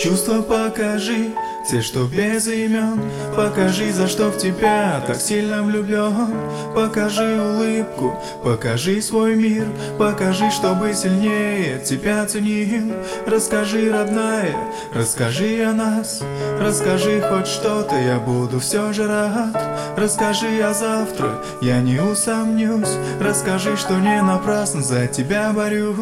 Чувства покажи, те, что без имен. Покажи, за что в тебя так сильно влюблен. Покажи улыбку, покажи свой мир. Покажи, чтобы сильнее тебя ценил. Расскажи, родная, расскажи о нас. Расскажи хоть что-то, я буду все же рад. Расскажи, а завтра я не усомнюсь. Расскажи, что не напрасно за тебя борюсь.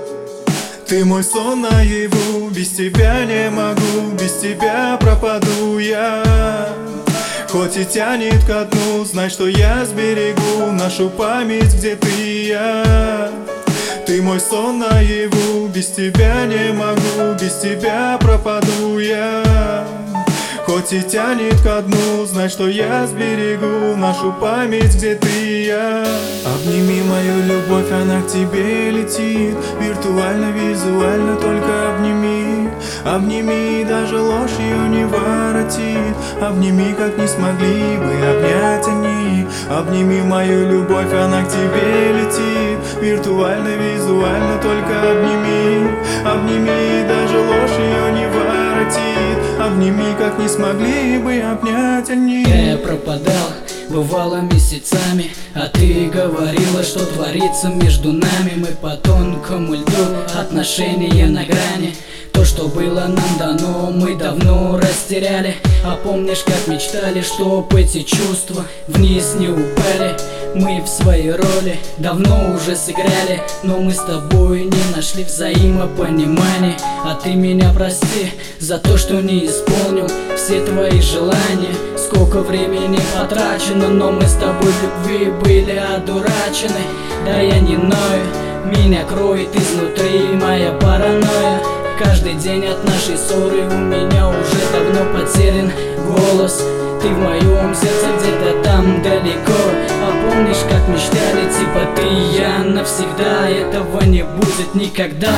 Ты мой сон наяву, без тебя не могу, без тебя пропаду я. Хоть и тянет ко дну, знай, что я сберегу нашу память, где ты и я. Ты мой сон наяву, без тебя не могу, без тебя пропаду я. Хоть и тянет ко дну, знай, что я сберегу нашу память, где ты и я. Обними мою любовь, она к тебе летит. Виртуально, визуально, только обними. Обними, даже ложь ее не воротит. Обними, как не смогли бы обнять они. Обними мою любовь, она к тебе летит. Виртуально, визуально, только обними. Обними, даже ложь ее не воротит. Обними, как не смогли бы обнять они. Я пропадал, бывало месяцами, а ты говорила, что творится между нами. Мы по тонкому льду, отношения на грани. То, что было нам дано, мы давно растеряли. А помнишь, как мечтали, чтоб эти чувства вниз не упали? Мы в своей роли давно уже сыграли, но мы с тобой не нашли взаимопонимания. А ты меня прости за то, что не исполнил все твои желания. Сколько времени потрачено, но мы с тобой в любви были одурачены. Да я не ною, меня кроет изнутри моя паранойя. Каждый день от нашей ссоры у меня уже давно потерян голос. Ты в моем сердце где-то там далеко. А помнишь, как мечтали, типа ты и я навсегда? Этого не будет никогда.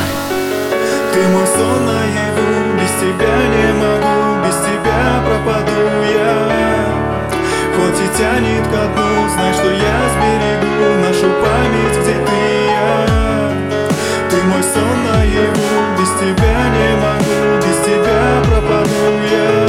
Ты мой сон наяву, без тебя не могу, без тебя пропаду я. Хоть и тянет ко дну, знай, что я сберегу нашу память, где ты и я. Ты мой сон наяву, без тебя не могу, без тебя пропаду я.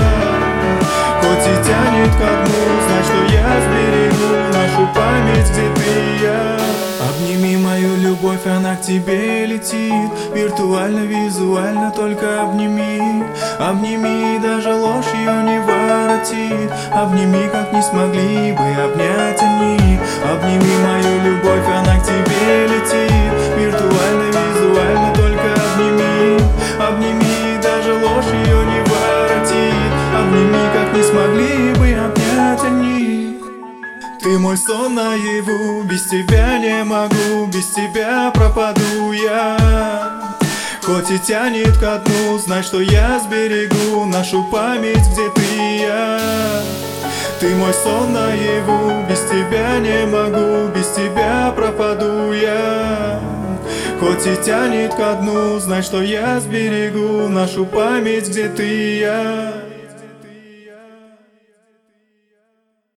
Хоть и тянет ко дну, знай, что я сберегу нашу память, где ты и я. Обними мою любовь, она к тебе летит. Виртуально, визуально, только обними. Обними, даже ложь ее не воротит. Обними, как не смогли бы обнять они. Обними мою любовь, она к тебе летит. Виртуально, визуально, только обними. Обними, даже ложь ее не воротит. Обними, как не смогли бы обнять они. Ты мой сон наяву, без тебя не могу, без тебя пропаду я. Хоть и тянет ко дну, знай, что я сберегу нашу память, где ты и я. Ты мой сон наяву, без тебя не могу, без тебя пропаду я. Хоть и тянет ко дну, знай, что я сберегу нашу память, где ты и я.